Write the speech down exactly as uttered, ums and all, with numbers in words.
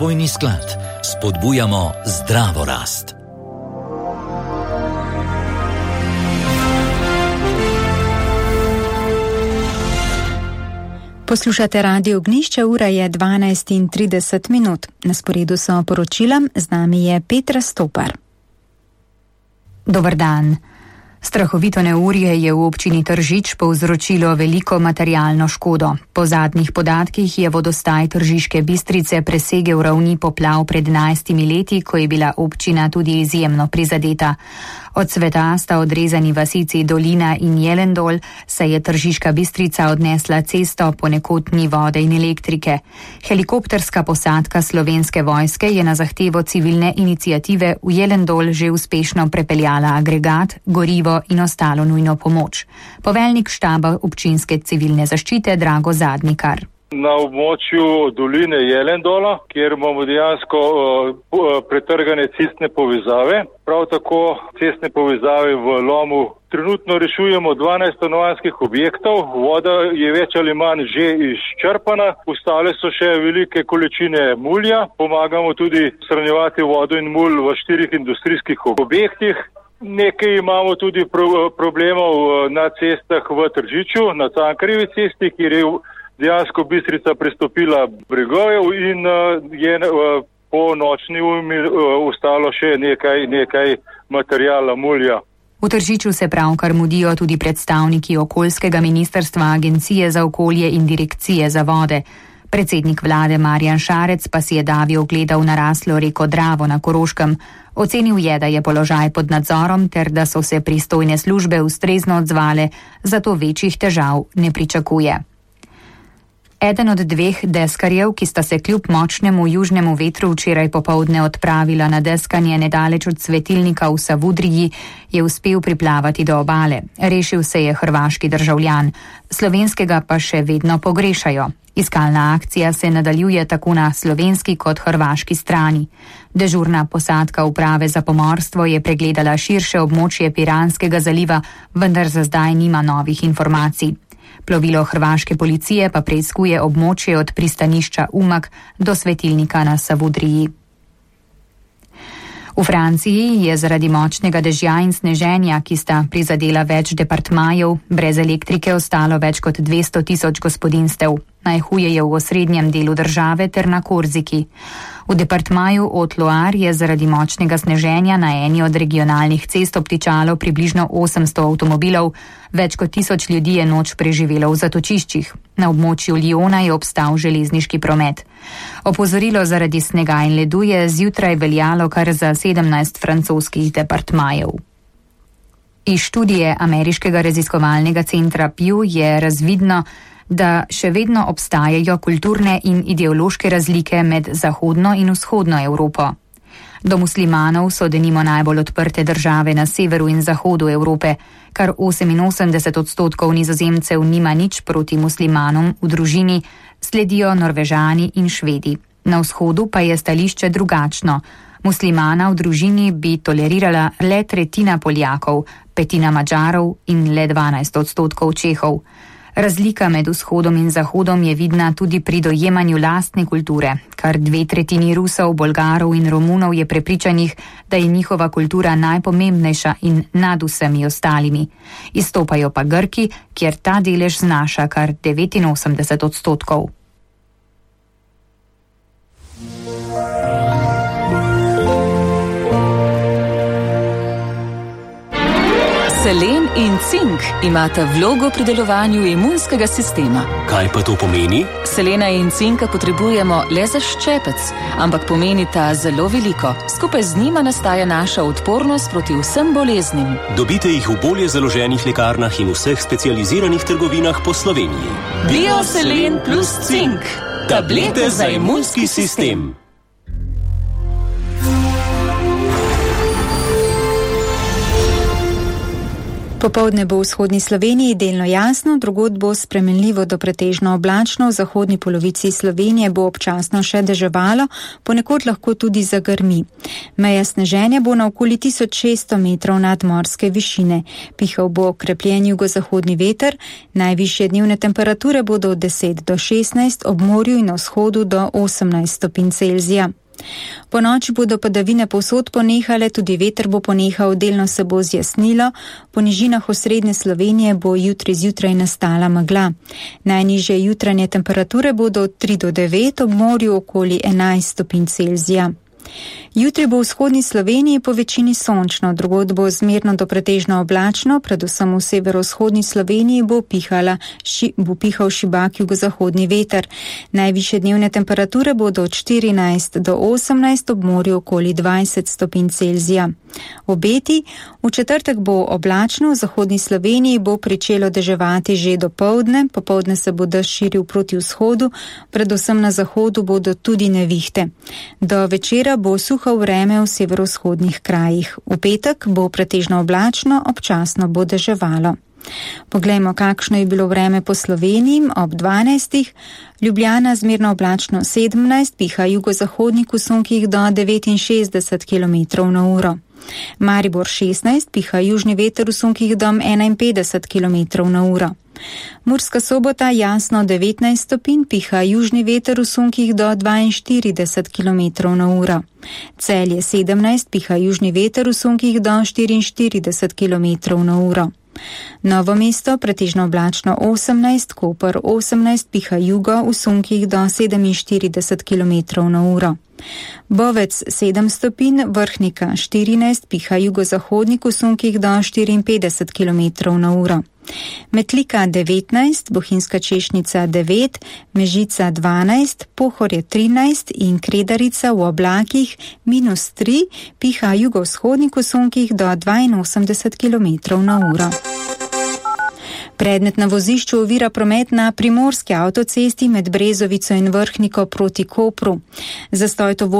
Vojni sklad. Spodbujamo zdravo rast. Poslušate Radio Ognjišče, ura je dvanajst in trideset minut. Na sporedu so poročila, z nami je Petra Stopar. Dober dan. Strahovito neurje je v občini Tržič povzročilo veliko materialno škodo. Po zadnjih podatkih je vodostaj Tržiške Bistrice presegel ravni poplav pred enajstimi leti, ko je bila občina tudi izjemno prizadeta. Od sveta sta odrezani vasici Dolina in Jelendol, saj je Tržiška Bistrica odnesla cesto, ponekod ni vode in elektrike. Helikopterska posadka Slovenske vojske je na zahtevo civilne iniciative v Jelendol že uspešno prepeljala agregat, gorivo in ostalo nujno pomoč. Poveljnik štaba občinske civilne zaščite Drago Zadnikar. Na območju doline Jelendola, kjer imamo dejansko uh, pretrgane cestne povezave, prav tako cestne povezave v Lomu. Trenutno rešujemo dvanajst stanovanjskih objektov, voda je več ali manj že izčrpana, ostale so še velike količine mulja, pomagamo tudi shranjevati vodo in mulj v štirih industrijskih objektih. Nekaj imamo tudi pro, problemov na cestah v Tržiču, na Cankarjevi cesti, kjer je dejansko Bistrica pristopila bregojev in je po nočni ujmi ostalo še nekaj, nekaj materijala mulja. V Tržiču se pravkar mudijo tudi predstavniki okoljskega ministrstva, Agencije za okolje in Direkcije za vode. Predsednik vlade Marjan Šarec pa si je davi ogledal naraslo reko Dravo na Koroškem. Ocenil je, da je položaj pod nadzorom ter da so se pristojne službe ustrezno odzvale, zato večjih težav ne pričakuje. Eden od dveh deskarjev, ki sta se kljub močnemu južnemu vetru včeraj popoldne odpravila na deskanje nedaleč od svetilnika v Savudriji, je uspel priplavati do obale. Rešil se je hrvaški državljan, slovenskega pa še vedno pogrešajo. Iskalna akcija se nadaljuje tako na slovenski kot hrvaški strani. Dežurna posadka uprave za pomorstvo je pregledala širše območje Piranskega zaliva, vendar za zdaj nima novih informacij. Plovilo hrvaške policije pa preiskuje območje od pristanišča Umag do svetilnika na Savudriji. V Franciji je zaradi močnega dežja in sneženja, ki sta prizadela več departmajev, brez elektrike ostalo več kot dvesto tisoč gospodinstev. Najhuje je v osrednjem delu države ter na Korziki. V departmaju Haute-Loire je zaradi močnega sneženja na eni od regionalnih cest obtičalo približno osemsto avtomobilov, več kot tisoč ljudi je noč preživelo v zatočiščih. Na območju Lyona je obstal železniški promet. Opozorilo zaradi snega in ledu je zjutraj veljalo kar za sedemnajst francoskih departmajev. Iz študije ameriškega raziskovalnega centra Pew je razvidno, da še vedno obstajajo kulturne in ideološke razlike med zahodno in vzhodno Evropo. Do muslimanov so denimo najbolj odprte države na severu in zahodu Evrope, kar oseminosemdeset odstotkov Nizozemcev nima nič proti muslimanom v družini, sledijo Norvežani in Švedi. Na vzhodu pa je stališče drugačno. Muslimana v družini bi tolerirala le tretjina Poljakov, petina Madžarov in le dvanajst odstotkov Čehov. Razlika med vzhodom in zahodom je vidna tudi pri dojemanju lastne kulture. Kar dve tretjini Rusov, Bolgarov in Romunov je prepričanih, da je njihova kultura najpomembnejša in nad vsemi ostalimi. Izstopajo pa Grki, kjer ta delež znaša kar devetinosemdeset odstotkov. Selen in cink imata vlogo pri delovanju imunskega sistema. Kaj pa to pomeni? Selena in cinka potrebujemo le za ščepec, ampak pomenita zelo veliko. Skupaj z njima nastaja naša odpornost proti vsem boleznim. Dobite jih v bolje založenih lekarnah in vseh specializiranih trgovinah po Sloveniji. Bioselen plus cink. Tablete za imunski sistem. Popoldne bo v vzhodni Sloveniji delno jasno, drugod bo spremenljivo do pretežno oblačno, v zahodni polovici Slovenije bo občasno še deževalo, ponekod lahko tudi zagrmi. Meja sneženja bo na okoli tisoč šeststo metrov nadmorske višine. Pihal bo okrepljen jugozahodni veter, najvišje dnevne temperature bodo od deset do šestnajst, ob morju in na vzhodu do osemnajst stopinj Celzija. Po noči bodo padavine povsod ponehale, tudi veter bo ponehal, delno se bo zjasnilo, po nižinah osrednje Slovenije bo jutri zjutraj nastala megla. Najnižje jutranje temperature bodo od tri do devet, ob morju okoli enajst stopinj Celzija. Jutri bo v vzhodni Sloveniji po večini sončno, drugod bo zmerno do pretežno oblačno, predvsem v severovzhodni Sloveniji bo, pihala, ši, bo pihal šibak jugozahodni veter. Najvišje dnevne temperature bodo od štirinajst do osemnajst, ob morju okoli dvajset stopinj Celzija. Obeti: v četrtek bo oblačno, v zahodni Sloveniji bo pričelo deževati že do poldne, popoldne se bo dež širil proti vzhodu, predvsem na zahodu bodo tudi nevihte. Do večera bo suho vreme v severovzhodnih krajih. V petek bo pretežno oblačno, občasno bo deževalo. Poglejmo, kakšno je bilo vreme po Sloveniji ob dvanajstih. Ljubljana zmerno oblačno sedemnajst, piha jugozahodnik v sunkih do devetinšestdeset kilometrov na uro. Maribor šestnajst, piha južni veter v sunkih do enainpetdeset kilometrov na uro. Murska Sobota jasno devetnajst stopinj, piha južni veter v sunkih do dvainštirideset kilometrov na uro. Celje sedemnajst, piha južni veter v sunkih do štiriinštirideset kilometrov na uro. Novo mesto pretežno oblačno osemnajst, Koper osemnajst, piha jugo v sunkih do sedeminštirideset kilometrov na uro. Bovec sedem stopinj, Vrhnika štirinajst, piha jugozahodnik v sunkih do štiriinpetdeset kilometrov na uro. Metlika devetnajst, Bohinjska Češnica devet, Mežica dvanajst, Pohorje trinajst in Kredarica v oblakih minus tri, piha jugovzhodnik v sunkih do dvainosemdeset kilometrov na uro. Predmet na vozišču ovira promet na primorski avtocesti med Brezovico in Vrhniko proti Kopru. Zastoj